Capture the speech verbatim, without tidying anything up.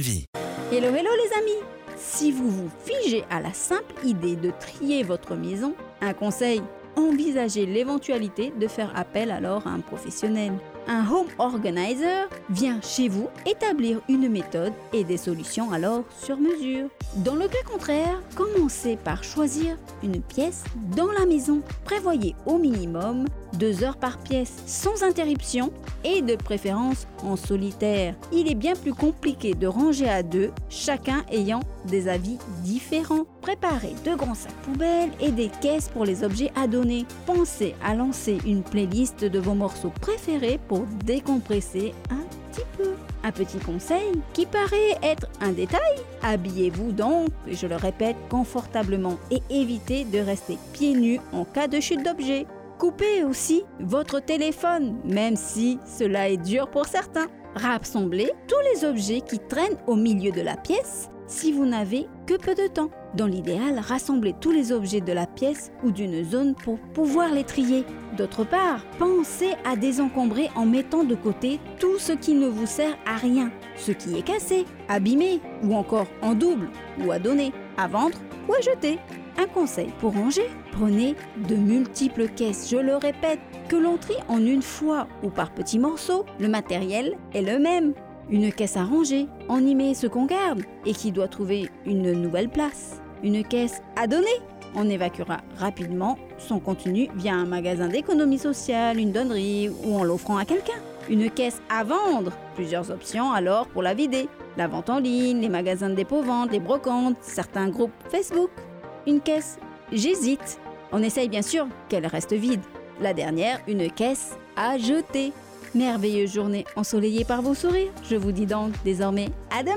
vie. Hello, hello les amis! Si vous vous figez à la simple idée de trier votre maison, un conseil, envisagez l'éventualité de faire appel alors à un professionnel. Un home organizer vient chez vous établir une méthode et des solutions alors sur mesure. Dans le cas contraire, commencez par choisir une pièce dans la maison. Prévoyez au minimum deux heures par pièce, sans interruption et de préférence en solitaire. Il est bien plus compliqué de ranger à deux, chacun ayant des avis différents. Préparez de grands sacs poubelles et des caisses pour les objets à donner. Pensez à lancer une playlist de vos morceaux préférés pour décompresser un petit peu. Un petit conseil qui paraît être un détail, habillez-vous donc, je le répète, confortablement et évitez de rester pieds nus en cas de chute d'objets. Coupez aussi votre téléphone, même si cela est dur pour certains. Rassemblez tous les objets qui traînent au milieu de la pièce si vous n'avez que peu de temps. Dans l'idéal, rassemblez tous les objets de la pièce ou d'une zone pour pouvoir les trier. D'autre part, pensez à désencombrer en mettant de côté tout ce qui ne vous sert à rien, ce qui est cassé, abîmé ou encore en double ou à donner, à vendre ou à jeter. Un conseil pour ranger, prenez de multiples caisses, je le répète, que l'on trie en une fois ou par petits morceaux, le matériel est le même. Une caisse à ranger, on y met ce qu'on garde et qui doit trouver une nouvelle place. Une caisse à donner, on évacuera rapidement son contenu via un magasin d'économie sociale, une donnerie ou en l'offrant à quelqu'un. Une caisse à vendre, plusieurs options alors pour la vider. La vente en ligne, les magasins de dépôt-vente, les brocantes, certains groupes Facebook. Une caisse, j'hésite. On essaye bien sûr qu'elle reste vide. La dernière, une caisse à jeter. Merveilleuse journée ensoleillée par vos sourires. Je vous dis donc désormais à demain.